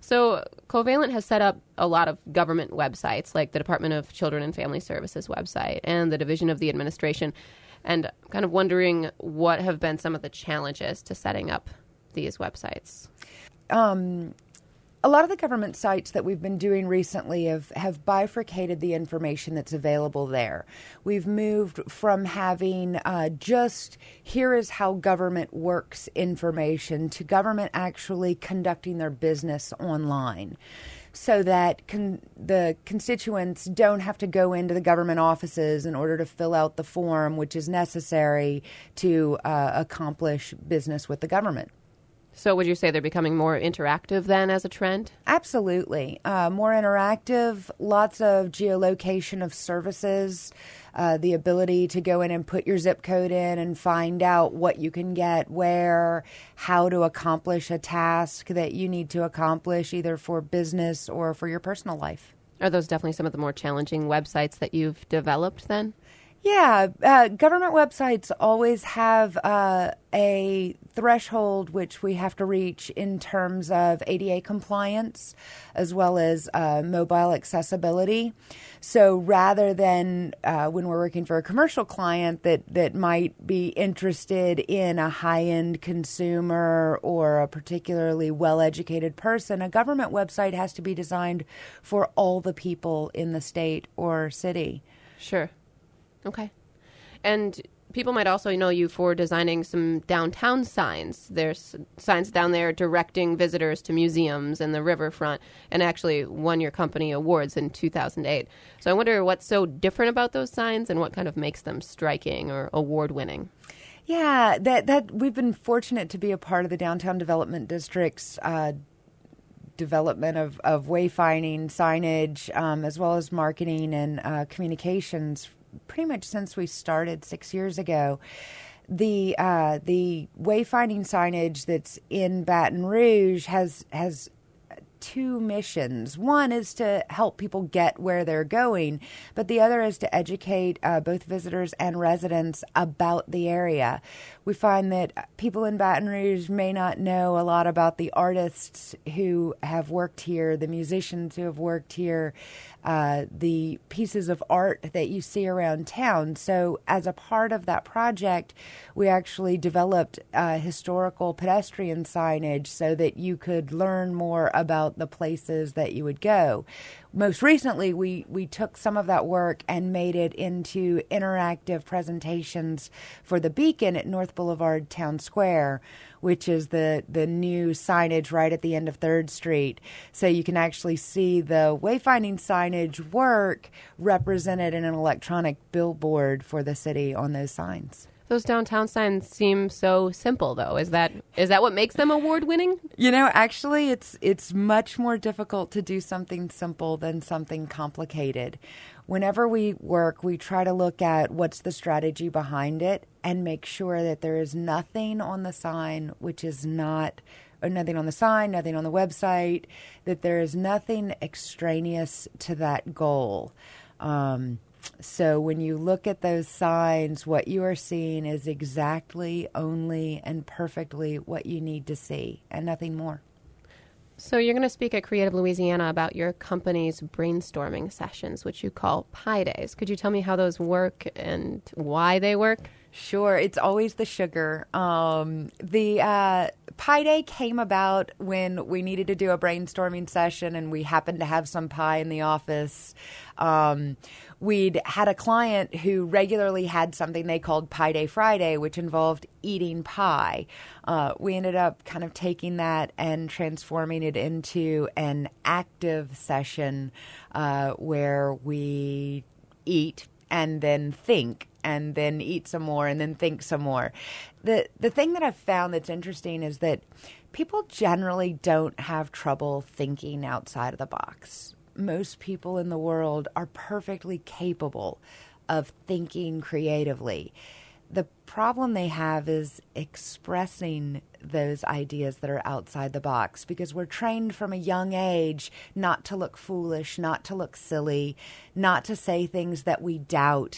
So Covalent has set up a lot of government websites, like the Department of Children and Family Services website and the Division of the Administration. And I'm kind of wondering what have been some of the challenges to setting up these websites. A lot of the government sites that we've been doing recently have bifurcated the information that's available there. We've moved from having just here is how government works information to government actually conducting their business online, so that the constituents don't have to go into the government offices in order to fill out the form, which is necessary to accomplish business with the government. So would you say they're becoming more interactive then as a trend? Absolutely. More interactive, lots of geolocation of services, the ability to go in and put your zip code in and find out what you can get where, how to accomplish a task that you need to accomplish either for business or for your personal life. Are those definitely some of the more challenging websites that you've developed then? Yeah, government websites always have a threshold which we have to reach in terms of ADA compliance as well as mobile accessibility. So rather than when we're working for a commercial client that might be interested in a high-end consumer or a particularly well-educated person, a government website has to be designed for all the people in the state or city. Sure. Okay. And people might also know you for designing some downtown signs. There's signs down there directing visitors to museums and the riverfront, and actually won your company awards in 2008. So I wonder what's so different about those signs and what kind of makes them striking or award-winning. Yeah, that we've been fortunate to be a part of the Downtown Development District's development of wayfinding, signage, as well as marketing and communications pretty much since we started 6 years ago. The wayfinding signage that's in Baton Rouge has two missions. One is to help people get where they're going, but the other is to educate both visitors and residents about the area. We find that people in Baton Rouge may not know a lot about the artists who have worked here, the musicians who have worked here, the pieces of art that you see around town. So as a part of that project, we actually developed historical pedestrian signage so that you could learn more about the places that you would go. Most recently, we took some of that work and made it into interactive presentations for the Beacon at North Boulevard Town Square, which is the new signage right at the end of 3rd Street. So you can actually see the wayfinding signage work represented in an electronic billboard for the city on those signs. Those downtown signs seem so simple, though. Is that what makes them award-winning? You know, actually, it's much more difficult to do something simple than something complicated. Whenever we work, we try to look at what's the strategy behind it and make sure that there is nothing on the sign which is not, or nothing on the sign, nothing on the website, that there is nothing extraneous to that goal. So when you look at those signs, what you are seeing is exactly, only, and perfectly what you need to see, and nothing more. So you're going to speak at Creative Louisiana about your company's brainstorming sessions, which you call Pi Days. Could you tell me how those work and why they work? Sure. It's always the sugar. The Pi Day came about when we needed to do a brainstorming session, and we happened to have some pie in the office. We'd had a client who regularly had something they called Pi Day Friday, which involved eating pie. We ended up kind of taking that and transforming it into an active session where we eat and then think, and then eat some more, and then think some more. The thing that I've found that's interesting is that people generally don't have trouble thinking outside of the box. Most people in the world are perfectly capable of thinking creatively. the problem they have is expressing those ideas that are outside the box, because we're trained from a young age not to look foolish, not to look silly, not to say things that we doubt.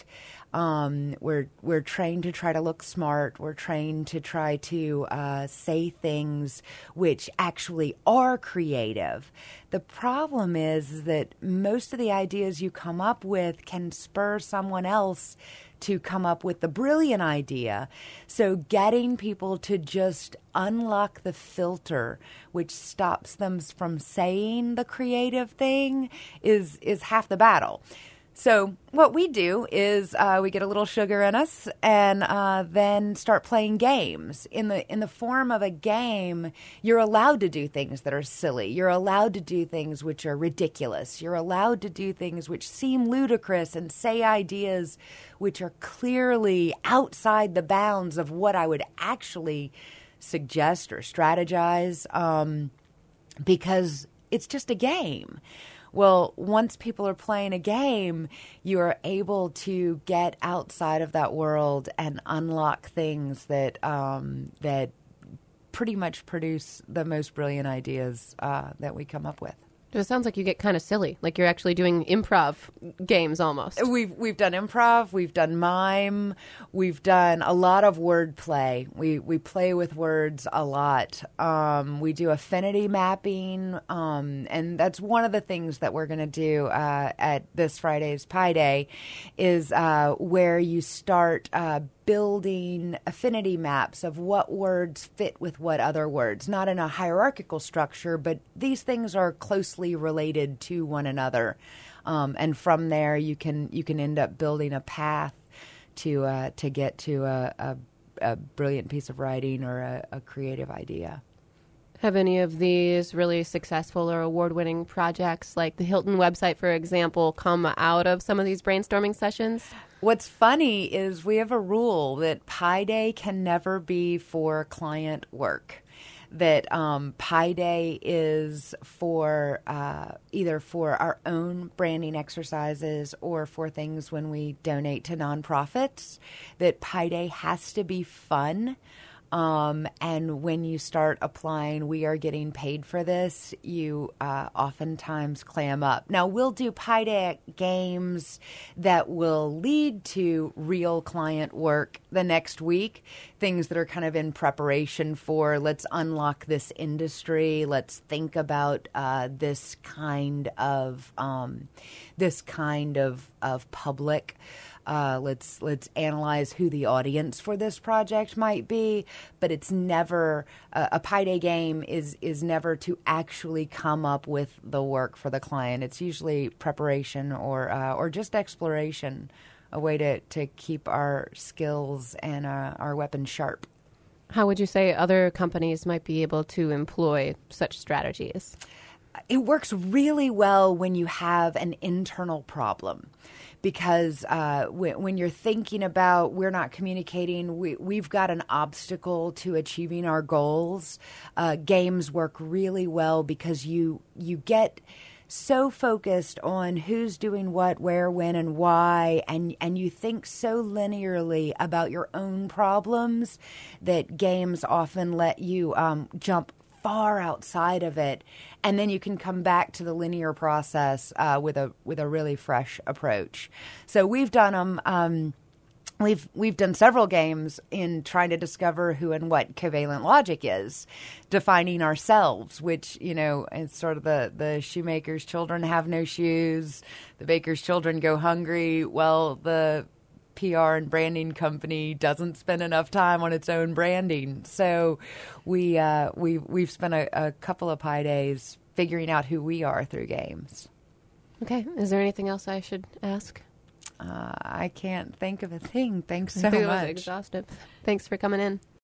We're trained to try to look smart. We're trained to try to say things which actually are creative. The problem is that most of the ideas you come up with can spur someone else to come up with the brilliant idea. So getting people to just unlock the filter, which stops them from saying the creative thing, is half the battle. So what we do is we get a little sugar in us and then start playing games. In the form of a game, you're allowed to do things that are silly. You're allowed to do things which are ridiculous. You're allowed to do things which seem ludicrous and say ideas which are clearly outside the bounds of what I would actually suggest or strategize, because it's just a game. Well, once people are playing a game, you are able to get outside of that world and unlock things that that pretty much produce the most brilliant ideas that we come up with. It sounds like you get kind of silly, like you're actually doing improv games almost. We've done improv, we've done mime, we've done a lot of word play. We play with words a lot. We do affinity mapping, and that's one of the things that we're going to do at this Friday's Pi Day, is where you start building affinity maps of what words fit with what other words, not in a hierarchical structure, but these things are closely related to one another. And from there, you can end up building a path to get to a brilliant piece of writing or a creative idea. Have any of these really successful or award-winning projects, like the Hilton website, for example, come out of some of these brainstorming sessions? What's funny is we have a rule that Pi Day can never be for client work. That Pi Day is for either for our own branding exercises or for things when we donate to nonprofits. That Pi Day has to be fun. And when you start applying, we are getting paid for this, you oftentimes clam up. Now, we'll do Pi Day games that will lead to real client work the next week, things that are kind of in preparation for, let's unlock this industry, let's think about this kind of public. Let's analyze who the audience for this project might be, but it's never a Pi Day game is never to actually come up with the work for the client. It's usually preparation or just exploration, a way to keep our skills and our weapons sharp. How would you say other companies might be able to employ such strategies? It works really well when you have an internal problem. Because when you're thinking about we're not communicating, we've got an obstacle to achieving our goals, games work really well because you get so focused on who's doing what, where, when, and why, and you think so linearly about your own problems that games often let you jump far outside of it, and then you can come back to the linear process with a really fresh approach. So we've done them. We've done several games in trying to discover who and what covalent logic is, defining ourselves, which, is sort of the shoemaker's children have no shoes, the baker's children go hungry. Well, the PR and branding company doesn't spend enough time on its own branding. So we've spent a couple of Pi Days figuring out who we are through games. Okay. Is there anything else I should ask? I can't think of a thing. Thanks so much. It much. was exhaustive. Thanks for coming in.